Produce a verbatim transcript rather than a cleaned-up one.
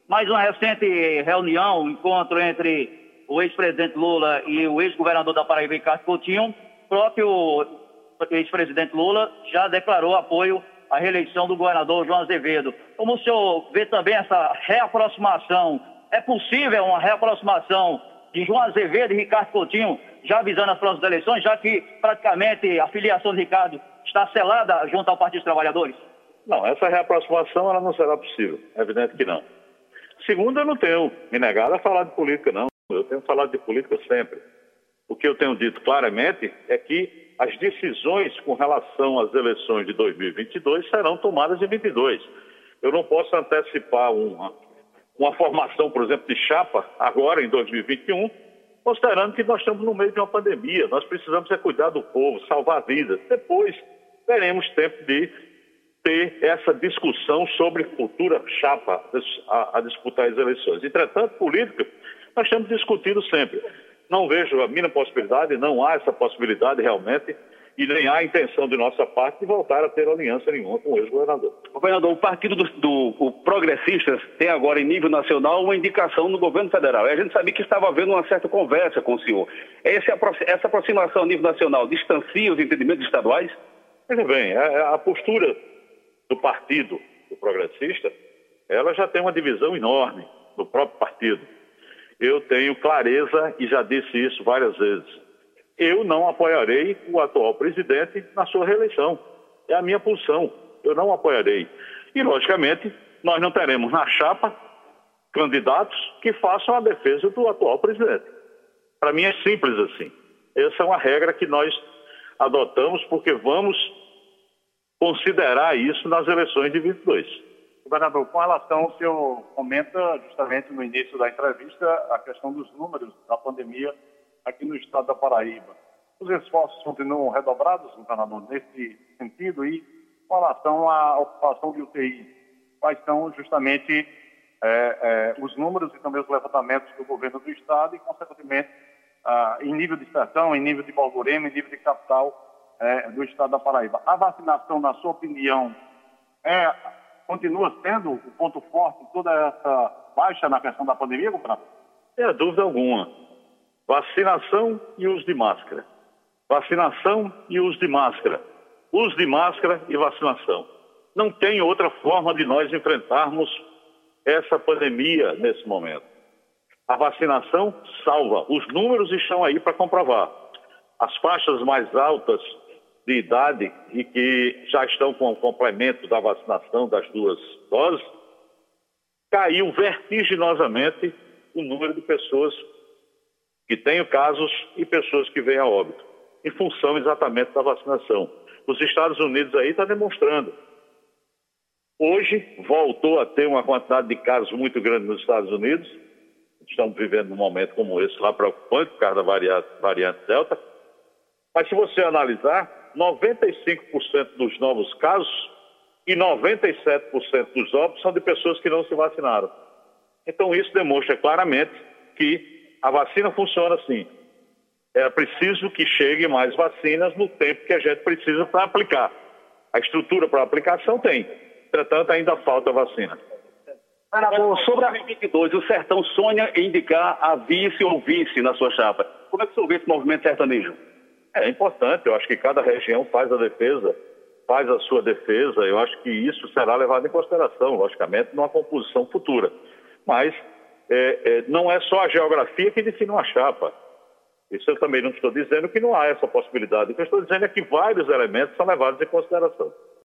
Mas uma recente reunião, um encontro entre o ex-presidente Lula e o ex-governador da Paraíba, Ricardo Coutinho, o próprio ex-presidente Lula já declarou apoio à reeleição do governador João Azevedo. Como o senhor vê também essa reaproximação? É possível uma reaproximação de João Azevedo e Ricardo Coutinho, já visando as próximas eleições, já que praticamente a filiação de Ricardo está selada junto ao Partido dos Trabalhadores? Não, essa reaproximação ela não será possível, é evidente que não. Segundo, eu não tenho me negado a falar de política, não. Eu tenho falado de política sempre. O que eu tenho dito claramente é que as decisões com relação às eleições de dois mil e vinte e dois serão tomadas em vinte e dois. Eu não posso antecipar uma, uma formação, por exemplo, de chapa agora em dois mil e vinte e um, considerando que nós estamos no meio de uma pandemia. Nós precisamos é cuidar do povo, salvar vidas. Depois teremos tempo de ter essa discussão sobre futura chapa a, a disputar as eleições. Entretanto, política, nós estamos discutindo sempre. Não vejo a mínima possibilidade, não há essa possibilidade realmente, e nem há intenção de nossa parte de voltar a ter aliança nenhuma com o ex-governador. Governador, o Partido do, do o Progressistas tem agora, em nível nacional, uma indicação no governo federal. E a gente sabia que estava havendo uma certa conversa com o senhor. Esse, essa aproximação a nível nacional distancia os entendimentos estaduais? Veja bem, a, a postura do Partido do Progressista, ela já tem uma divisão enorme no próprio partido. Eu tenho clareza e já disse isso várias vezes. Eu não apoiarei o atual presidente na sua reeleição. É a minha posição. Eu não apoiarei. E, logicamente, nós não teremos na chapa candidatos que façam a defesa do atual presidente. Para mim é simples assim. Essa é uma regra que nós adotamos porque vamos considerar isso nas eleições de vinte e dois. Governador, com relação ao senhor comenta justamente no início da entrevista a questão dos números da pandemia aqui no estado da Paraíba. Os esforços continuam redobrados, governador, nesse sentido, e com relação à ocupação de U T I, quais são justamente é, é, os números e também os levantamentos do governo do estado e, consequentemente, ah, em nível de estação, em nível de Borborema, em nível de capital é, do estado da Paraíba. A vacinação, na sua opinião, é, continua sendo o ponto forte de toda essa baixa na questão da pandemia, governador? Não tem dúvida alguma. Vacinação e uso de máscara. Vacinação e uso de máscara. Uso de máscara e vacinação. Não tem outra forma de nós enfrentarmos essa pandemia nesse momento. A vacinação salva. Os números estão aí para comprovar. As faixas mais altas de idade e que já estão com o complemento da vacinação das duas doses, caiu vertiginosamente o número de pessoas que têm casos e pessoas que vêm a óbito, em função exatamente da vacinação. Os Estados Unidos aí estão demonstrando. Hoje voltou a ter uma quantidade de casos muito grande nos Estados Unidos. Estamos vivendo um momento como esse lá preocupante por causa da variante, variante Delta. Mas se você analisar, noventa e cinco por cento dos novos casos e noventa e sete por cento dos óbitos são de pessoas que não se vacinaram. Então isso demonstra claramente que a vacina funciona assim. É preciso que chegue mais vacinas no tempo que a gente precisa para aplicar. A estrutura para aplicação tem. Entretanto, ainda falta vacina. Governador, sobre a vinte e dois, o Sertão sonha em indicar a vice ou vice na sua chapa. Como é que o senhor vê esse movimento sertanejo? É importante, eu acho que cada região faz a defesa, faz a sua defesa, eu acho que isso será levado em consideração, logicamente, numa composição futura. Mas é, é, não é só a geografia que define uma chapa. Isso eu também não estou dizendo que não há essa possibilidade. O que eu estou dizendo é que vários elementos são levados em consideração.